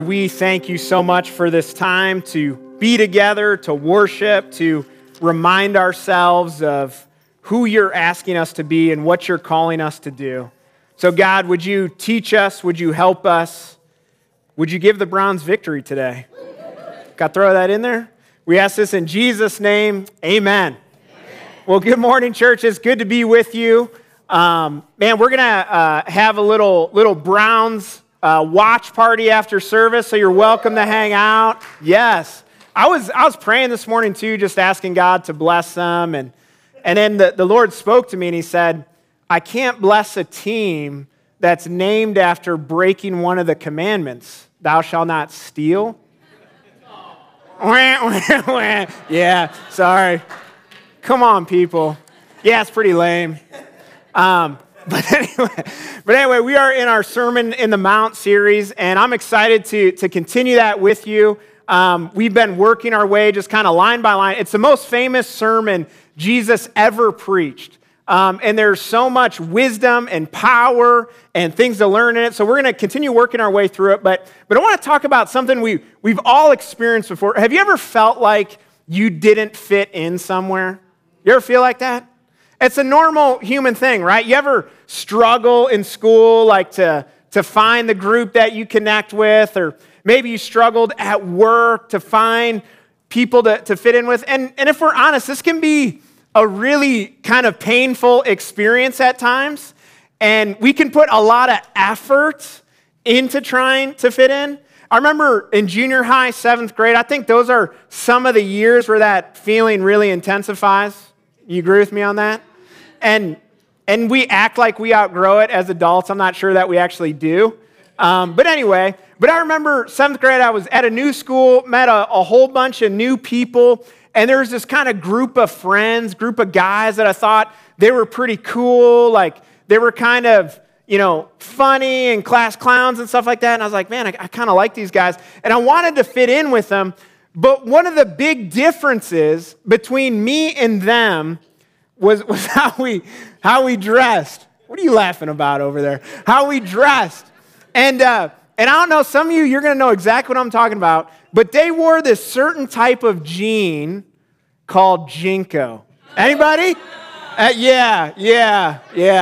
We thank you so much for this time to be together, to worship, to remind ourselves of who you're asking us to be and what you're calling us to do. So God, would you teach us? Would you help us? Would you give the Browns victory today? Got to throw that in there? We ask this in Jesus' name, amen. Well, good morning, church. It's good to be with you. Man, we're going to have a little Browns watch party after service, so you're welcome to hang out. Yes. I was praying this morning, too, just asking God to bless them. And then the Lord spoke to me, and he said, I can't bless a team that's named after breaking one of the commandments. Thou shalt not steal. Yeah, sorry. Come on, people. Yeah, it's pretty lame. But anyway, we are in our Sermon in the Mount series, and I'm excited to continue that with you. We've been working our way just kind of line by line. It's the most famous sermon Jesus ever preached. And there's so much wisdom and power and things to learn in it. So we're going to continue working our way through it. But I want to talk about something we've all experienced before. Have you ever felt like you didn't fit in somewhere? You ever feel like that? It's a normal human thing, right? You ever struggle in school, like to find the group that you connect with, or maybe you struggled at work to find people to fit in with. And if we're honest, this can be a really kind of painful experience at times, and we can put a lot of effort into trying to fit in. I remember in junior high, 7th grade, I think those are some of the years where that feeling really intensifies. You agree with me on that? And we act like we outgrow it as adults. I'm not sure that we actually do. But anyway, I remember 7th grade, I was at a new school, met a whole bunch of new people, and there was this kind of group of friends, group of guys that I thought they were pretty cool, like they were kind of, funny and class clowns and stuff like that. And I was like, man, I kind of like these guys. And I wanted to fit in with them. But one of the big differences between me and them was how we dressed. What are you laughing about over there? How we dressed. And I don't know, some of you're going to know exactly what I'm talking about, but they wore this certain type of jean called Jinko. Anybody? Yeah.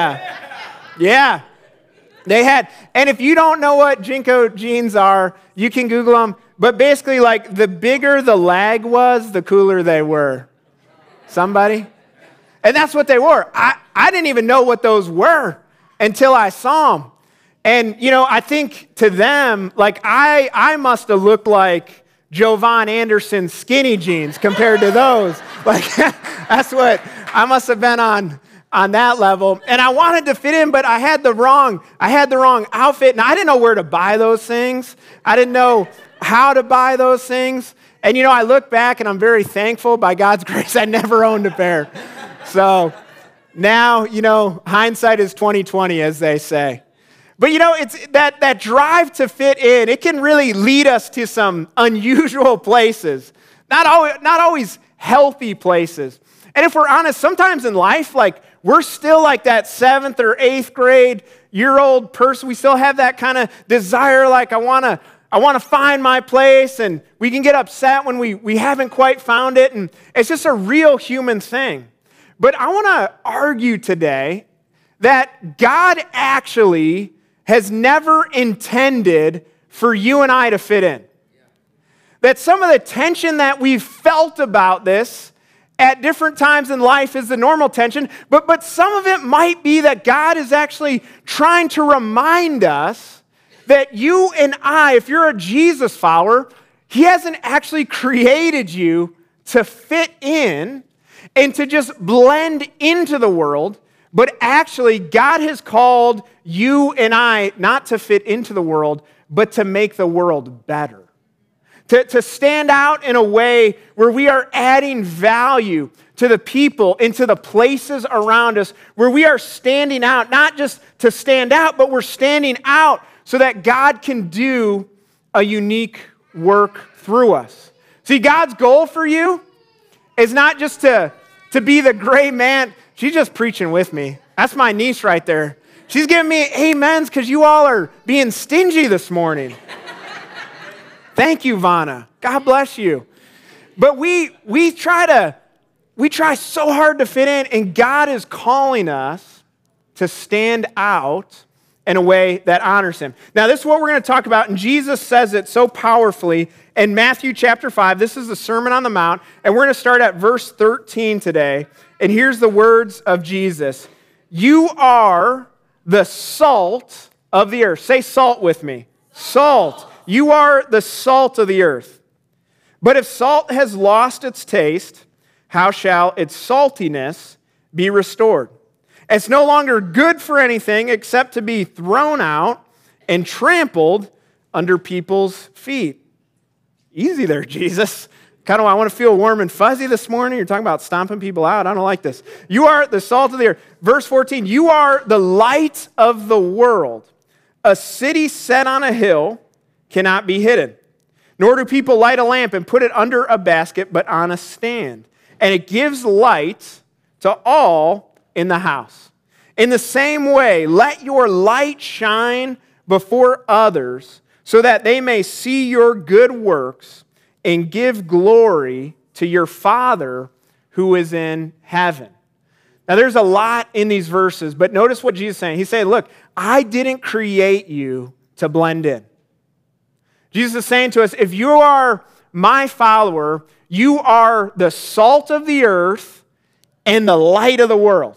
They had, and if you don't know what Jinko jeans are, you can Google them, but basically, like, the bigger the leg was, the cooler they were. Somebody? And that's what they wore. I didn't even know what those were until I saw them. And, I think to them, like, I must have looked like Jovan Anderson's skinny jeans compared to those. Like, that's what I must have been on that level. And I wanted to fit in, but I had the wrong outfit, and I didn't know where to buy those things. I didn't know how to buy those things. And, I look back, and I'm very thankful by God's grace I never owned a pair. So now, hindsight is 20/20, as they say. But, it's that drive to fit in, it can really lead us to some unusual places, not always healthy places. And if we're honest, sometimes in life, like, we're still like that 7th or 8th grade year-old person. We still have that kind of desire, like, I want to find my place, and we can get upset when we haven't quite found it, and it's just a real human thing. But I want to argue today that God actually has never intended for you and I to fit in. That some of the tension that we've felt about this at different times in life is the normal tension, but some of it might be that God is actually trying to remind us that you and I, if you're a Jesus follower, He hasn't actually created you to fit in and to just blend into the world, but actually God has called you and I not to fit into the world, but to make the world better. To stand out in a way where we are adding value to the people and to the places around us, where we are standing out, not just to stand out, but we're standing out so that God can do a unique work through us. See, God's goal for you is not just to be the great man. She's just preaching with me. That's my niece right there. She's giving me amens because you all are being stingy this morning. Thank you, Vanna. God bless you. But we try so hard to fit in, and God is calling us to stand out in a way that honors him. Now, this is what we're going to talk about, and Jesus says it so powerfully in Matthew chapter 5. This is the Sermon on the Mount, and we're going to start at verse 13 today. And here's the words of Jesus. You are the salt of the earth. Say salt with me. Salt. You are the salt of the earth. But if salt has lost its taste, how shall its saltiness be restored? It's no longer good for anything except to be thrown out and trampled under people's feet. Easy there, Jesus. I want to feel warm and fuzzy this morning. You're talking about stomping people out. I don't like this. You are the salt of the earth. Verse 14, you are the light of the world. A city set on a hill cannot be hidden. Nor do people light a lamp and put it under a basket, but on a stand. And it gives light to all in the house. In the same way, let your light shine before others so that they may see your good works and give glory to your Father who is in heaven. Now, there's a lot in these verses, but notice what Jesus is saying. He's saying, look, I didn't create you to blend in. Jesus is saying to us, if you are my follower, you are the salt of the earth and the light of the world.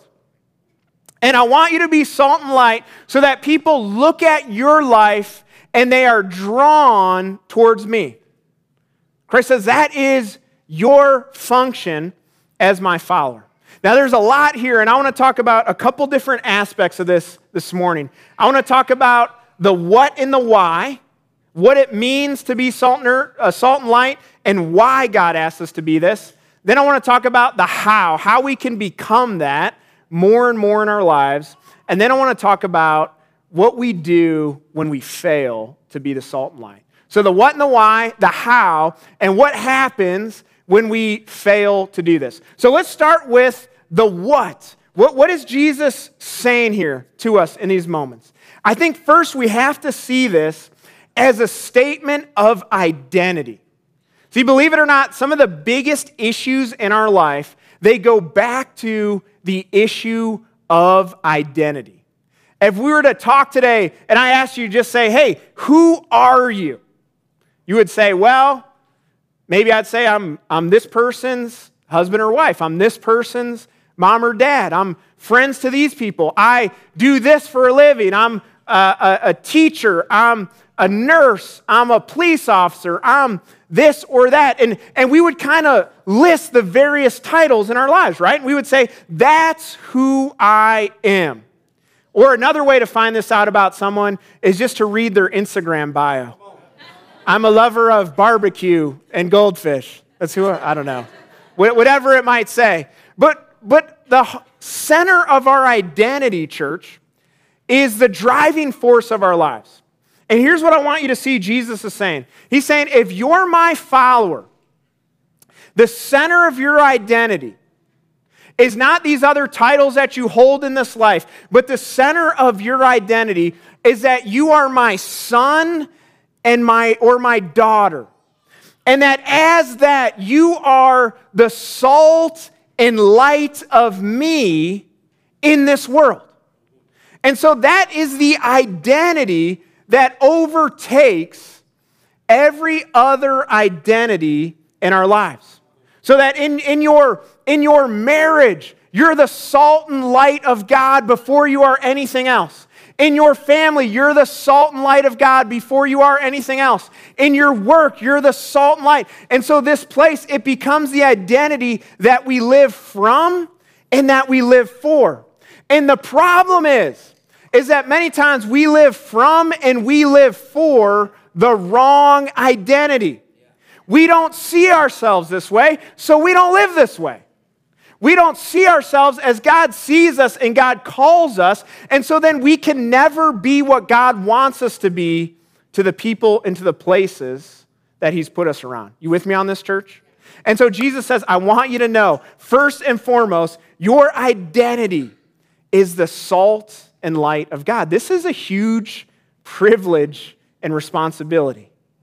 And I want you to be salt and light so that people look at your life and they are drawn towards me. Christ says that is your function as my follower. Now, there's a lot here, and I want to talk about a couple different aspects of this morning. I want to talk about the what and the why, what it means to be salt and light, and why God asks us to be this. Then I want to talk about the how we can become that more and more in our lives. And then I want to talk about what we do when we fail to be the salt and light. So the what and the why, the how, and what happens when we fail to do this. So let's start with the what. What is Jesus saying here to us in these moments? I think first we have to see this as a statement of identity. See, believe it or not, some of the biggest issues in our life, they go back to the issue of identity. If we were to talk today and I asked you to just say, hey, who are you? You would say, well, maybe I'd say I'm this person's husband or wife. I'm this person's mom or dad. I'm friends to these people. I do this for a living. I'm a teacher. I'm a nurse. I'm a police officer. I'm this or that. And we would kind of list the various titles in our lives, right? And we would say, that's who I am. Or another way to find this out about someone is just to read their Instagram bio. I'm a lover of barbecue and goldfish. That's who I don't know. Whatever it might say. But the center of our identity, church, is the driving force of our lives. And here's what I want you to see Jesus is saying. He's saying, if you're my follower, the center of your identity is not these other titles that you hold in this life, but the center of your identity is that you are my son and my daughter. And that as that, you are the salt and light of me in this world. And so that is the identity that overtakes every other identity in our lives. So that in your marriage, you're the salt and light of God before you are anything else. In your family, you're the salt and light of God before you are anything else. In your work, you're the salt and light. And so this place, it becomes the identity that we live from and that we live for. And the problem is that many times we live from and we live for the wrong identity. We don't see ourselves this way, so we don't live this way. We don't see ourselves as God sees us and God calls us, and so then we can never be what God wants us to be to the people and to the places that He's put us around. You with me on this, church? And so Jesus says, I want you to know, first and foremost, your identity is the salt and light of God. This is a huge privilege and responsibility.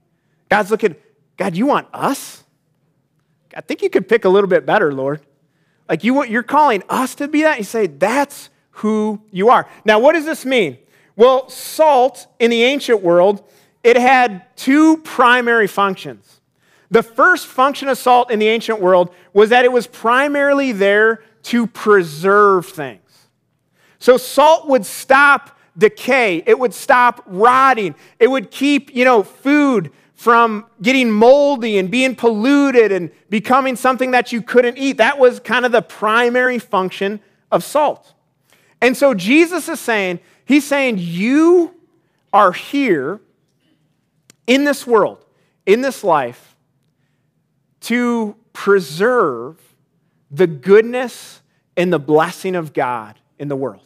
God's looking, God, you want us? I think you could pick a little bit better, Lord. Like you're calling us to be that? You say, that's who you are. Now, what does this mean? Well, salt in the ancient world, it had two primary functions. The first function of salt in the ancient world was that it was primarily there to preserve things. So salt would stop decay. It would stop rotting. It would keep, food from getting moldy and being polluted and becoming something that you couldn't eat. That was kind of the primary function of salt. And so Jesus is saying, he's saying, you are here in this world, in this life, to preserve the goodness and the blessing of God in the world.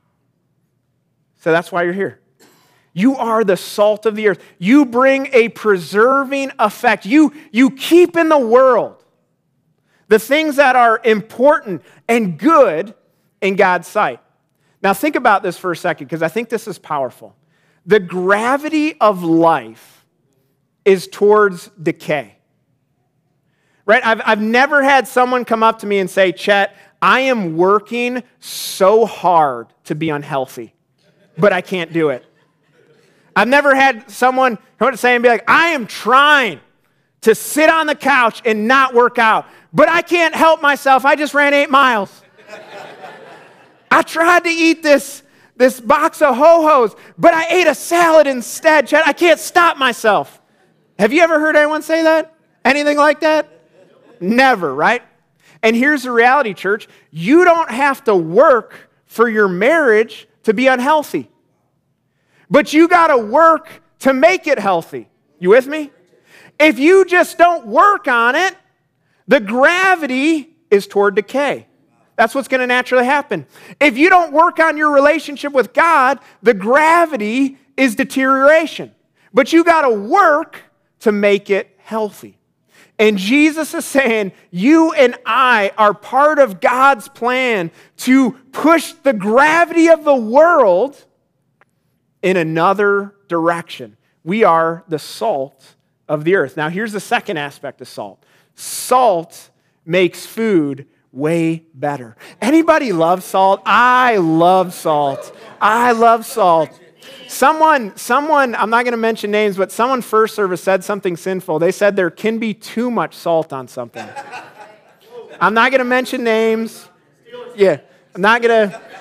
So that's why you're here. You are the salt of the earth. You bring a preserving effect. You keep in the world the things that are important and good in God's sight. Now think about this for a second, because I think this is powerful. The gravity of life is towards decay. Right? I've never had someone come up to me and say, Chet, I am working so hard to be unhealthy, but I can't do it. I've never had someone come up to say and be like, I am trying to sit on the couch and not work out, but I can't help myself. I just ran 8 miles. I tried to eat this box of Ho-Hos, but I ate a salad instead. Chet, I can't stop myself. Have you ever heard anyone say that? Anything like that? Never, right? And here's the reality, church. You don't have to work for your marriage to be unhealthy. But you got to work to make it healthy. You with me? If you just don't work on it, the gravity is toward decay. That's what's going to naturally happen. If you don't work on your relationship with God, the gravity is deterioration. But you got to work to make it healthy. And Jesus is saying, you and I are part of God's plan to push the gravity of the world in another direction. We are the salt of the earth. Now, here's the second aspect of salt. Salt makes food way better. Anybody love salt? I love salt. I love salt. Someone, I'm not going to mention names, but someone first service said something sinful. They said there can be too much salt on something. I'm not going to mention names. Yeah, I'm not going to.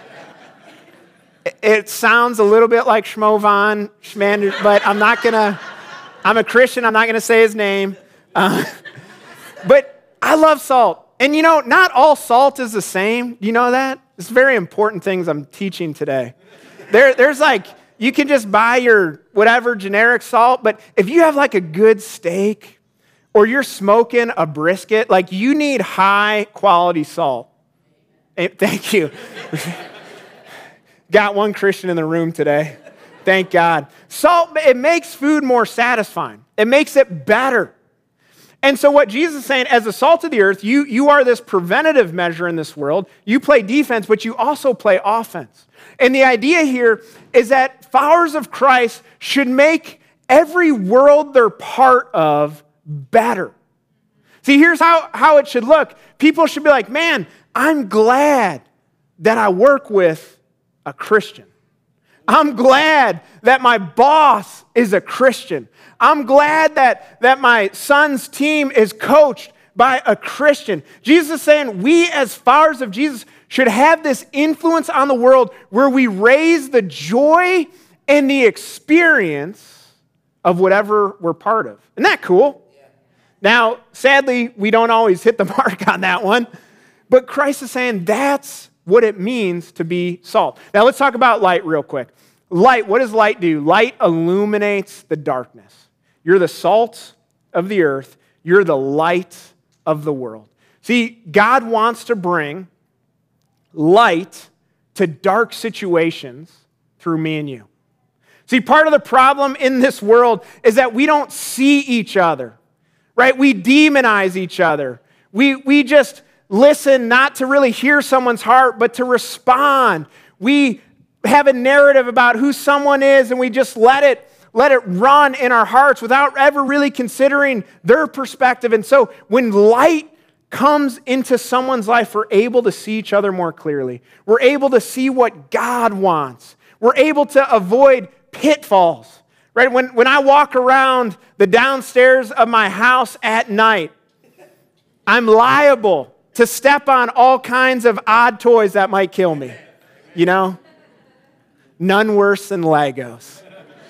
It sounds a little bit like Schmovan, Schmander, but I'm not going to. I'm a Christian. I'm not going to say his name. But I love salt. And not all salt is the same. You know that? It's very important things I'm teaching today. There's like, you can just buy your whatever generic salt, but if you have like a good steak or you're smoking a brisket, like you need high quality salt. Thank you. Got one Christian in the room today. Thank God. Salt, it makes food more satisfying. It makes it better. And so what Jesus is saying, as the salt of the earth, you are this preventative measure in this world. You play defense, but you also play offense. And the idea here is that followers of Christ should make every world they're part of better. See, here's how it should look. People should be like, man, I'm glad that I work with a Christian. I'm glad that my boss is a Christian. I'm glad that my son's team is coached by a Christian. Jesus is saying we as followers of Jesus should have this influence on the world where we raise the joy and the experience of whatever we're part of. Isn't that cool? Yeah. Now, sadly, we don't always hit the mark on that one, but Christ is saying that's what it means to be salt. Now, let's talk about light real quick. Light, what does light do? Light illuminates the darkness. You're the salt of the earth. You're the light of the world. See, God wants to bring light to dark situations through me and you. See, part of the problem in this world is that we don't see each other, right? We demonize each other. We just listen not to really hear someone's heart, but to respond. We have a narrative about who someone is, and we just let it let it run in our hearts without ever really considering their perspective. And so when light comes into someone's life, we're able to see each other more clearly. We're able to see what God wants. We're able to avoid pitfalls, right? When I walk around the downstairs of my house at night, I'm liable to step on all kinds of odd toys that might kill me, you know? None worse than Legos.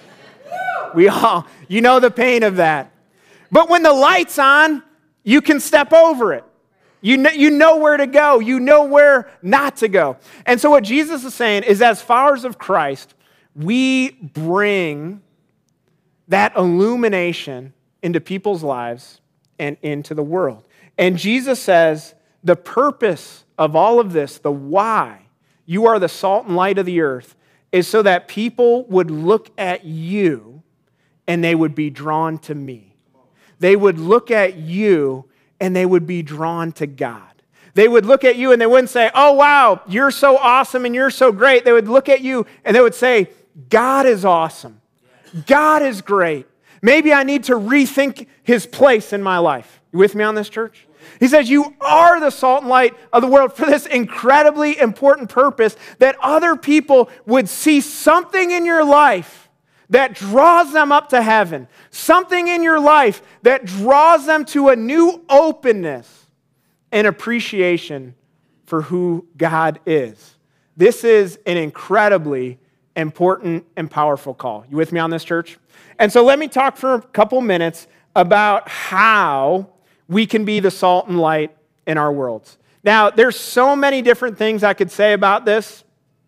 We all, you know the pain of that. But when the light's on, you can step over it. You know where to go. You know where not to go. And so what Jesus is saying is, as followers of Christ, we bring that illumination into people's lives and into the world. And Jesus says the purpose of all of this, the why you are the salt and light of the earth, is so that people would look at you and they would be drawn to me. They would look at you and they would be drawn to God. They would look at you and they wouldn't say, oh, wow, you're so awesome and you're so great. They would look at you and they would say, God is awesome. God is great. Maybe I need to rethink his place in my life. You with me on this, church? He says, you are the salt and light of the world for this incredibly important purpose, that other people would see something in your life that draws them up to heaven, something in your life that draws them to a new openness and appreciation for who God is. This is an incredibly important and powerful call. You with me on this, church? And so let me talk for a couple minutes about how we can be the salt and light in our worlds. Now, there's so many different things I could say about this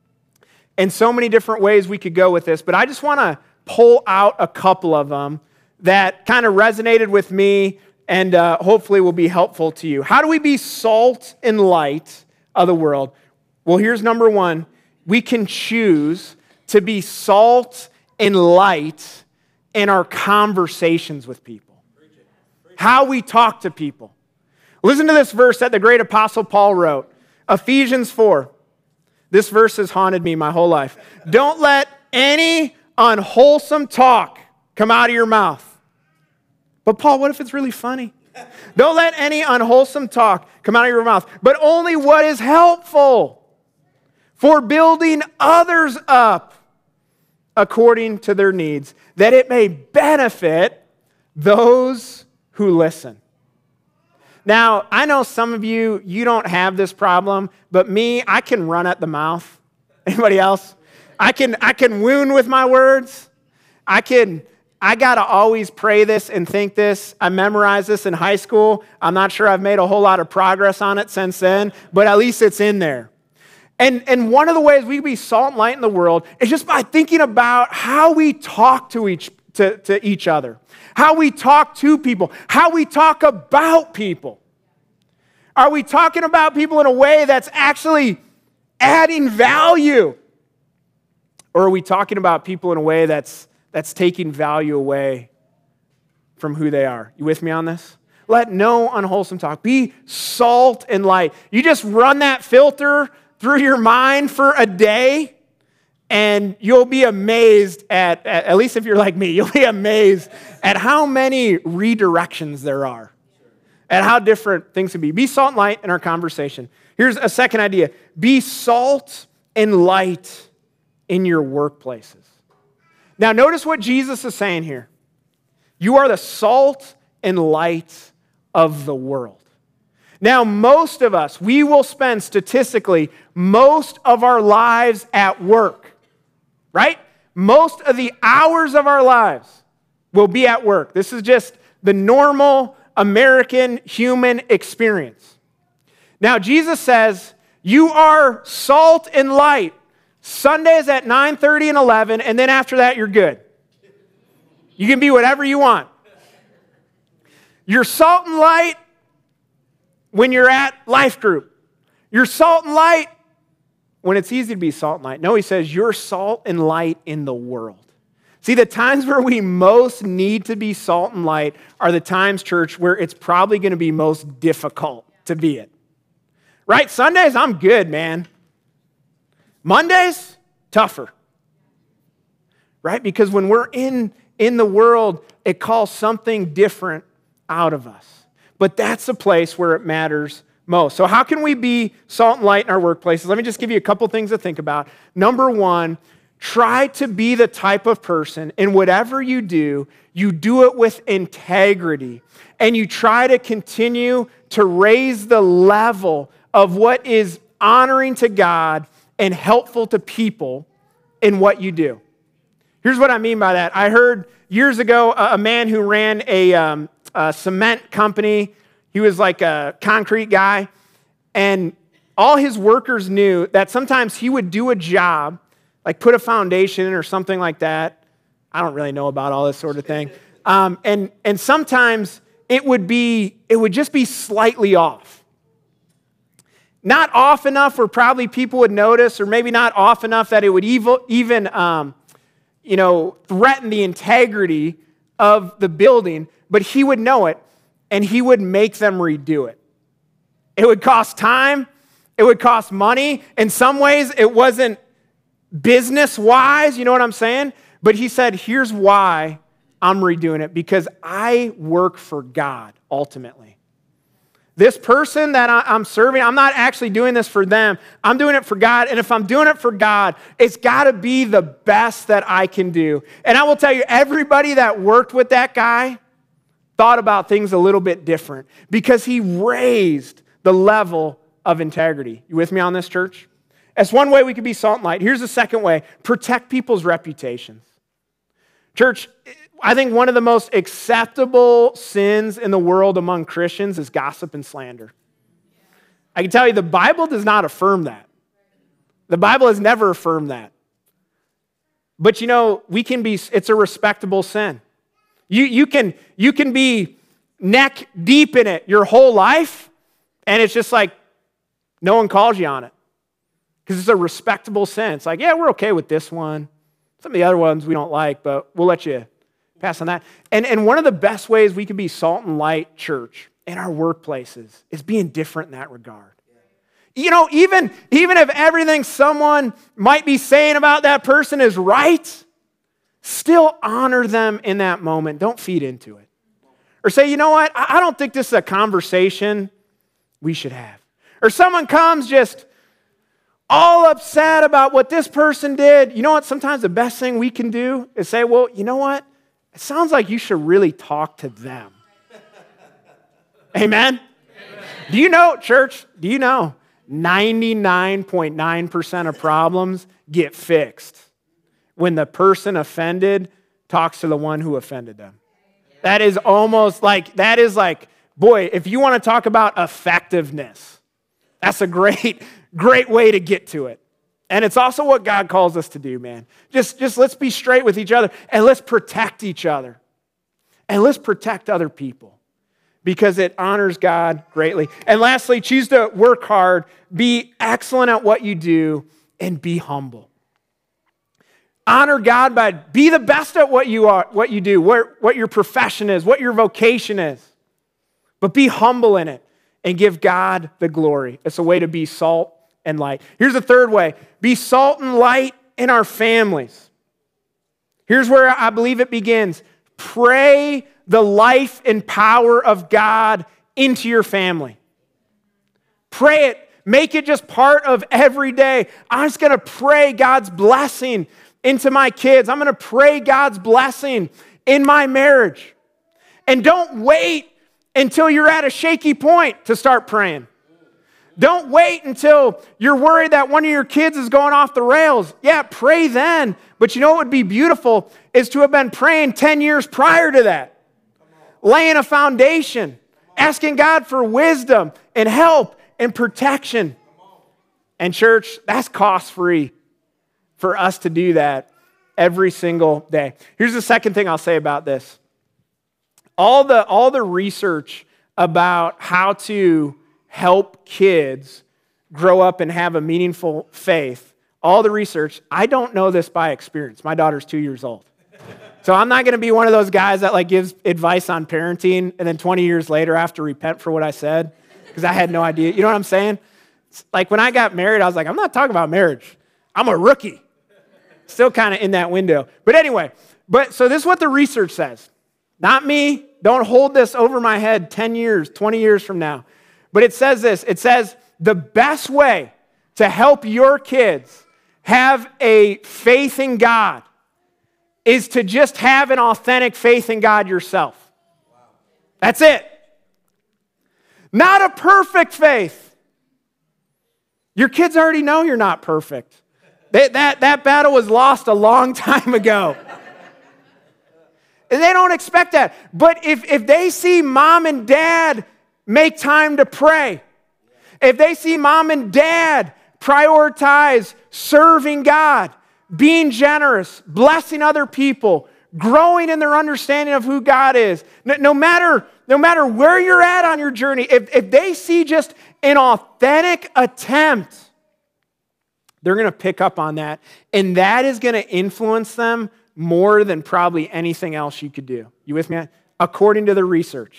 and so many different ways we could go with this, but I just want to pull out a couple of them that kind of resonated with me and hopefully will be helpful to you. How do we be salt and light of the world? Well, here's number one. We can choose to be salt and light in our conversations with people. How we talk to people. Listen to this verse that the great apostle Paul wrote. Ephesians 4. This verse has haunted me my whole life. Don't let any unwholesome talk come out of your mouth. But Paul, what if it's really funny? Don't let any unwholesome talk come out of your mouth, but only what is helpful for building others up according to their needs, that it may benefit those who listen. Now, I know some of you don't have this problem, but me, I can run at the mouth. Anybody else? I can wound with my words. I got to always pray this and think this. I memorized this in high school. I'm not sure I've made a whole lot of progress on it since then, but at least it's in there. And one of the ways we can be salt and light in the world is just by thinking about how we talk to each other, how we talk to people, how we talk about people. Are we talking about people in a way that's actually adding value? Or are we talking about people in a way that's taking value away from who they are? You with me on this? Let no unwholesome talk. Be salt and light. You just run that filter through your mind for a day, and you'll be amazed at least if you're like me, you'll be amazed at how many redirections there are, at how different things can be. Be salt and light in our conversation. Here's a second idea. Be salt and light in your workplaces. Now, notice what Jesus is saying here. You are the salt and light of the world. Now, most of us, we will spend statistically most of our lives at work, right? Most of the hours of our lives will be at work. This is just the normal American human experience. Now, Jesus says, you are salt and light. Sundays at 9:30 and 11, and then after that, you're good. You can be whatever you want. You're salt and light when you're at life group. You're salt and light when it's easy to be salt and light. No, he says, you're salt and light in the world. See, the times where we most need to be salt and light are the times, church, where it's probably going to be most difficult to be it. Right? Sundays, I'm good, man. Mondays, tougher. right? Because when we're in the world, it calls something different out of us. But that's the place where it matters most. So how can we be salt and light in our workplaces? Let me just give you a couple things to think about. Number one, try to be the type of person in whatever you do it with integrity. And you try to continue to raise the level of what is honoring to God and helpful to people in what you do. Here's what I mean by that. I heard years ago a man who ran a cement company. He was like a concrete guy. And all his workers knew that sometimes he would do a job, like put a foundation in or something like that. I don't really know about all this sort of thing. And sometimes it would just be slightly off. Not off enough where probably people would notice, or maybe not off enough that it would even threaten the integrity of the building, but he would know it, and he would make them redo it. It would cost time. It would cost money. In some ways, it wasn't business-wise, you know what I'm saying? But he said, here's why I'm redoing it, because I work for God, ultimately. This person that I'm serving, I'm not actually doing this for them. I'm doing it for God. And if I'm doing it for God, it's got to be the best that I can do. And I will tell you, everybody that worked with that guy thought about things a little bit different because he raised the level of integrity. You with me on this, church? That's one way we could be salt and light. Here's the second way. Protect people's reputations. Church, I think one of the most acceptable sins in the world among Christians is gossip and slander. I can tell you the Bible does not affirm that. The Bible has never affirmed that. But it's a respectable sin. You can be neck deep in it your whole life, and it's just like no one calls you on it. Because it's a respectable sin. It's like, yeah, we're okay with this one. Some of the other ones we don't like, but we'll let you pass on that. And one of the best ways we can be salt and light, church, in our workplaces is being different in that regard. Even if everything someone might be saying about that person is right, still honor them in that moment. Don't feed into it. Or say, you know what? I don't think this is a conversation we should have. Or someone comes just all upset about what this person did. You know what? Sometimes the best thing we can do is say, well, you know what? It sounds like you should really talk to them. Amen? Do you know, church, 99.9% of problems get fixed when the person offended talks to the one who offended them. That is boy, if you want to talk about effectiveness, that's a great way to get to it. And it's also what God calls us to do, man. Just let's be straight with each other, and let's protect each other. And let's protect other people because it honors God greatly. And lastly, choose to work hard, be excellent at what you do, and be humble. Honor God by be the best at what you do, what your profession is, what your vocation is. But be humble in it and give God the glory. It's a way to be salt and light. Here's the third way. Be salt and light in our families. Here's where I believe it begins. Pray the life and power of God into your family. Pray it. Make it just part of every day. I'm just going to pray God's blessing into my kids. I'm going to pray God's blessing in my marriage. And don't wait until you're at a shaky point to start praying. Don't wait until you're worried that one of your kids is going off the rails. Yeah, pray then. But you know what would be beautiful is to have been praying 10 years prior to that. Laying a foundation. Asking God for wisdom and help and protection. And church, that's cost-free for us to do that every single day. Here's the second thing I'll say about this. All the research about how to help kids grow up and have a meaningful faith, all the research, I don't know this by experience. My daughter's 2 years old. So I'm not going to be one of those guys that gives advice on parenting and then 20 years later I have to repent for what I said because I had no idea. You know what I'm saying? It's like when I got married, I was like, I'm not talking about marriage. I'm a rookie. Still kind of in that window. But anyway, so this is what the research says. Not me. Don't hold this over my head 10 years, 20 years from now. But it says this. It says the best way to help your kids have a faith in God is to just have an authentic faith in God yourself. That's it. Not a perfect faith. Your kids already know you're not perfect. That battle was lost a long time ago. And they don't expect that. But if they see mom and dad make time to pray, if they see mom and dad prioritize serving God, being generous, blessing other people, growing in their understanding of who God is, no matter where you're at on your journey, if they see just an authentic attempt, they're going to pick up on that. And that is going to influence them more than probably anything else you could do. You with me? According to the research.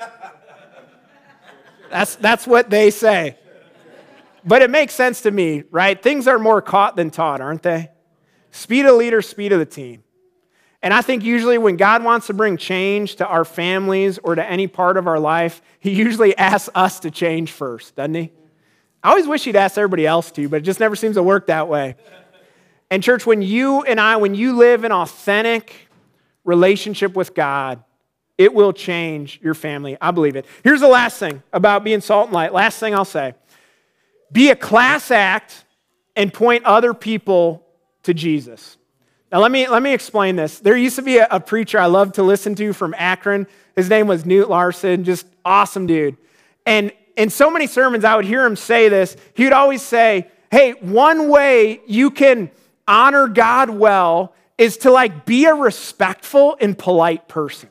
That's what they say. But it makes sense to me, right? Things are more caught than taught, aren't they? Speed of the leader, speed of the team. And I think usually when God wants to bring change to our families or to any part of our life, he usually asks us to change first, doesn't he? I always wish he'd ask everybody else to, but it just never seems to work that way. And church, when you live an authentic relationship with God, it will change your family. I believe it. Here's the last thing about being salt and light. Last thing I'll say. Be a class act and point other people to Jesus. Now, let me explain this. There used to be a preacher I loved to listen to from Akron. His name was Newt Larson, just awesome dude. And in so many sermons, I would hear him say this. He would always say, hey, one way you can honor God well is to be a respectful and polite person.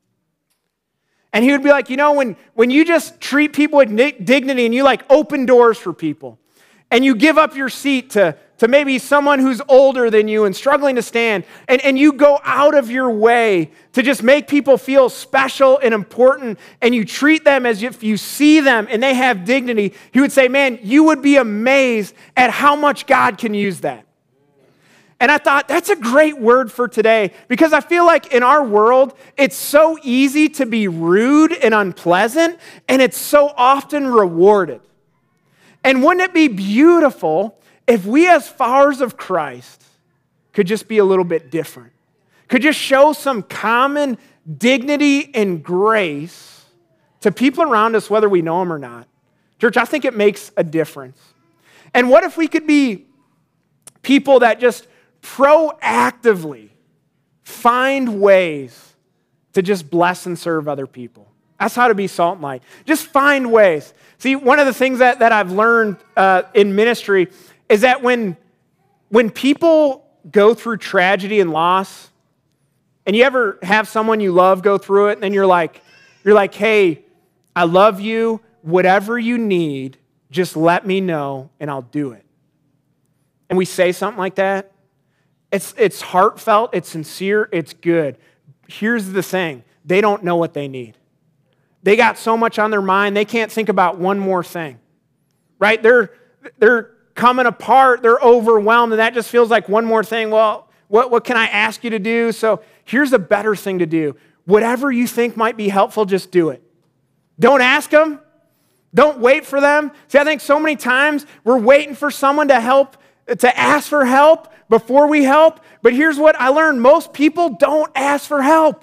And he would be like, when you just treat people with dignity and you open doors for people and you give up your seat to maybe someone who's older than you and struggling to stand, and you go out of your way to just make people feel special and important, and you treat them as if you see them and they have dignity, he would say, man, you would be amazed at how much God can use that. And I thought, that's a great word for today, because I feel like in our world, it's so easy to be rude and unpleasant, and it's so often rewarded. And wouldn't it be beautiful if we as followers of Christ could just be a little bit different, could just show some common dignity and grace to people around us, whether we know them or not? Church, I think it makes a difference. And what if we could be people that just proactively find ways to just bless and serve other people? That's how to be salt and light. Just find ways. See, one of the things that I've learned in ministry is that when people go through tragedy and loss, and you ever have someone you love go through it, and then you're like, hey, I love you. Whatever you need, just let me know, and I'll do it. And we say something like that. It's heartfelt, it's sincere, it's good. Here's the thing. They don't know what they need. They got so much on their mind, they can't think about one more thing, right? They're coming apart, they're overwhelmed, and that just feels like one more thing. Well, what can I ask you to do? So here's a better thing to do. Whatever you think might be helpful, just do it. Don't ask them. Don't wait for them. See, I think so many times we're waiting for someone to help, to ask for help before we help. But here's what I learned. Most people don't ask for help.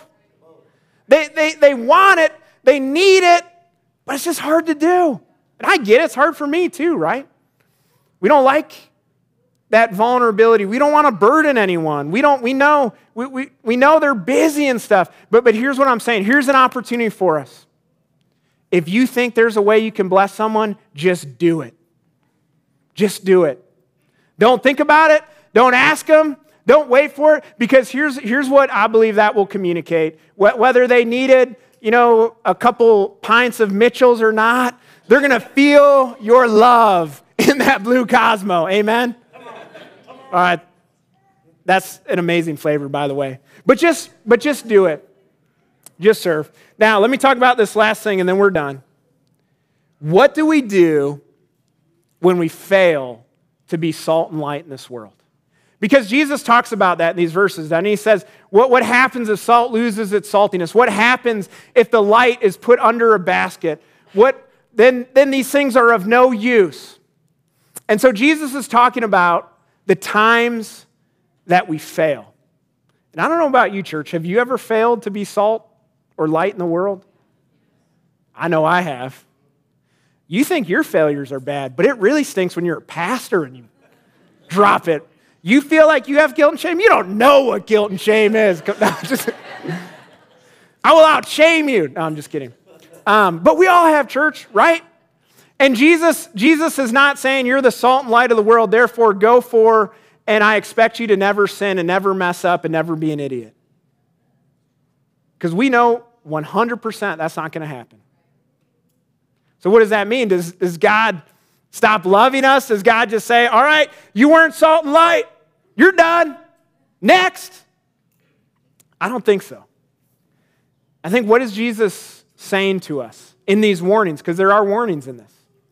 They want it. They need it, but it's just hard to do. And I get it. It's hard for me too, right? We don't like that vulnerability. We don't want to burden anyone. We know they're busy and stuff. But here's what I'm saying. Here's an opportunity for us. If you think there's a way you can bless someone, just do it. Just do it. Don't think about it. Don't ask them. Don't wait for it. Because here's what I believe that will communicate. Whether they needed, a couple pints of Mitchell's or not, they're going to feel your love in that blue Cosmo. Amen? All right. That's an amazing flavor, by the way. But just do it. Just serve. Now, let me talk about this last thing, and then we're done. What do we do when we fail to be salt and light in this world? Because Jesus talks about that in these verses, and he says, what happens if salt loses its saltiness? What happens if the light is put under a basket? Then these things are of no use. And so Jesus is talking about the times that we fail. And I don't know about you, church. Have you ever failed to be salt or light in the world? I know I have. You think your failures are bad, but it really stinks when you're a pastor and you drop it. You feel like you have guilt and shame? You don't know what guilt and shame is. I will out-shame you. No, I'm just kidding. But we all have church, right? And Jesus is not saying you're the salt and light of the world, therefore go for, and I expect you to never sin and never mess up and never be an idiot. Because we know 100% that's not going to happen. So what does that mean? Does God stop loving us? Does God just say, all right, you weren't salt and light. You're done. Next. I don't think so. I think what is Jesus saying to us in these warnings? Because there are warnings in this.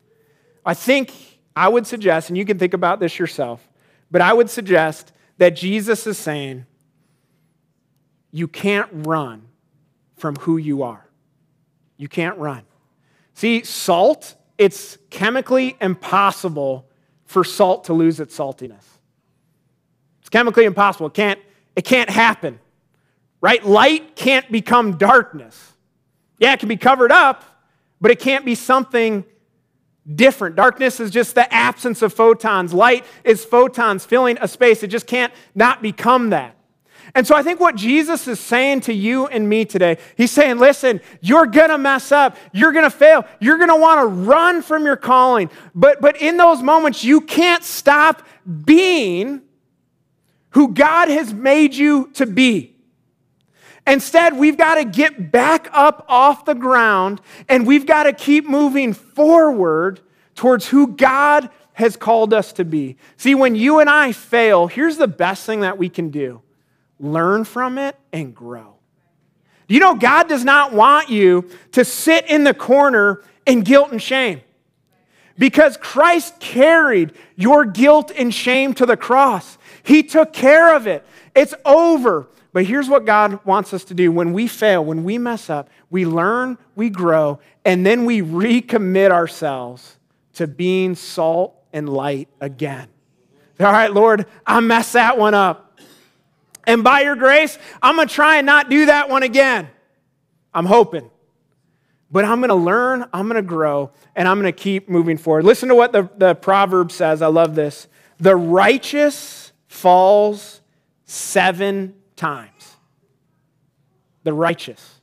I would suggest, and you can think about this yourself, but I would suggest that Jesus is saying, you can't run from who you are. You can't run. See, salt, it's chemically impossible for salt to lose its saltiness. It's chemically impossible. It can't happen. Right? Light can't become darkness. Yeah, it can be covered up, but it can't be something different. Darkness is just the absence of photons. Light is photons filling a space. It just can't not become that. And so I think what Jesus is saying to you and me today, he's saying, listen, you're going to mess up. You're going to fail. You're going to want to run from your calling. But in those moments, you can't stop being who God has made you to be. Instead, we've got to get back up off the ground and we've got to keep moving forward towards who God has called us to be. See, when you and I fail, here's the best thing that we can do. Learn from it and grow. You know, God does not want you to sit in the corner in guilt and shame. Because Christ carried your guilt and shame to the cross. He took care of it. It's over. But here's what God wants us to do. When we fail, when we mess up, we learn, we grow, and then we recommit ourselves to being salt and light again. All right, Lord, I messed that one up. And by your grace, I'm going to try and not do that one again. I'm hoping. But I'm going to learn, I'm going to grow, and I'm going to keep moving forward. Listen to what the proverb says. I love this. The righteous falls 7 times. The righteous.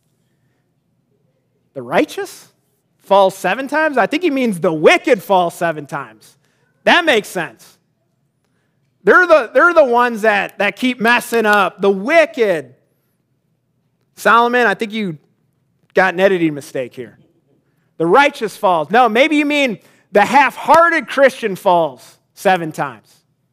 The righteous falls 7 times? I think he means the wicked fall 7 times. That makes sense. They're the ones that keep messing up. The wicked. Solomon, I think you got an editing mistake here. The righteous falls. No, maybe you mean the half-hearted Christian falls 7 times.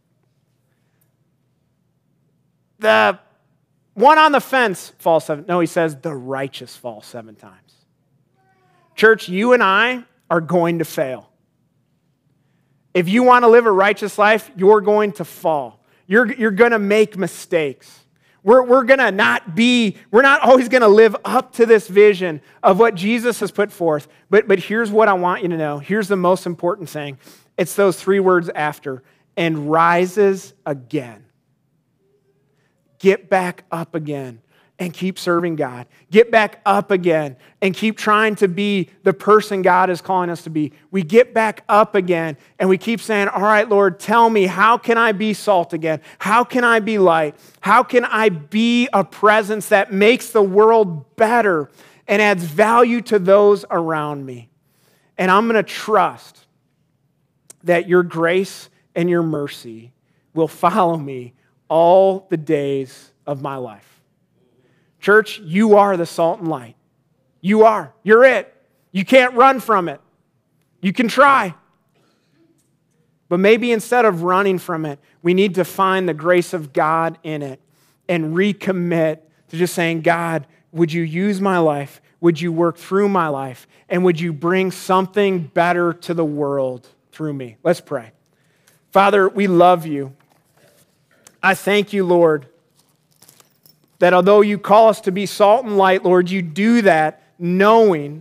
The one on the fence falls 7. No, he says the righteous fall 7 times. Church, you and I are going to fail. If you want to live a righteous life, you're going to fall. You're going to make mistakes. We're not always going to live up to this vision of what Jesus has put forth. But here's what I want you to know. Here's the most important thing. It's those 3 words after, and rises again. Get back up again and keep serving God. Get back up again and keep trying to be the person God is calling us to be. We get back up again and we keep saying, all right, Lord, tell me, how can I be salt again? How can I be light? How can I be a presence that makes the world better and adds value to those around me? And I'm going to trust that your grace and your mercy will follow me all the days of my life. Church, you are the salt and light. You are. You're it. You can't run from it. You can try. But maybe instead of running from it, we need to find the grace of God in it and recommit to just saying, God, would you use my life? Would you work through my life? And would you bring something better to the world through me? Let's pray. Father, we love you. I thank you, Lord, that although you call us to be salt and light, Lord, you do that knowing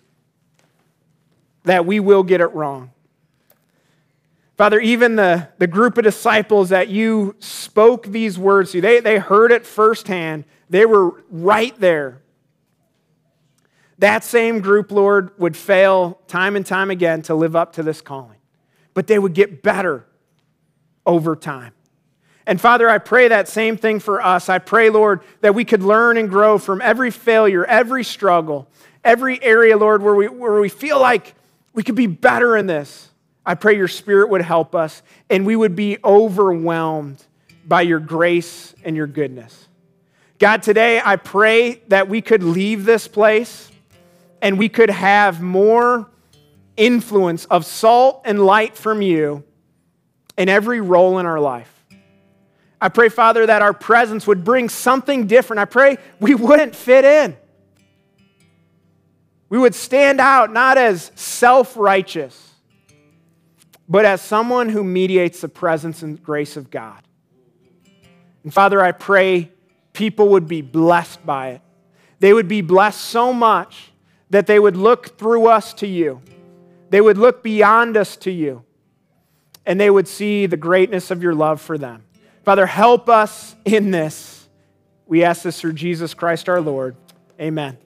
that we will get it wrong. Father, even the group of disciples that you spoke these words to, they heard it firsthand. They were right there. That same group, Lord, would fail time and time again to live up to this calling. But they would get better over time. And Father, I pray that same thing for us. I pray, Lord, that we could learn and grow from every failure, every struggle, every area, Lord, where we feel like we could be better in this. I pray your Spirit would help us and we would be overwhelmed by your grace and your goodness. God, today I pray that we could leave this place and we could have more influence of salt and light from you in every role in our life. I pray, Father, that our presence would bring something different. I pray we wouldn't fit in. We would stand out not as self-righteous, but as someone who mediates the presence and grace of God. And Father, I pray people would be blessed by it. They would be blessed so much that they would look through us to you. They would look beyond us to you. And they would see the greatness of your love for them. Father, help us in this. We ask this through Jesus Christ our Lord. Amen.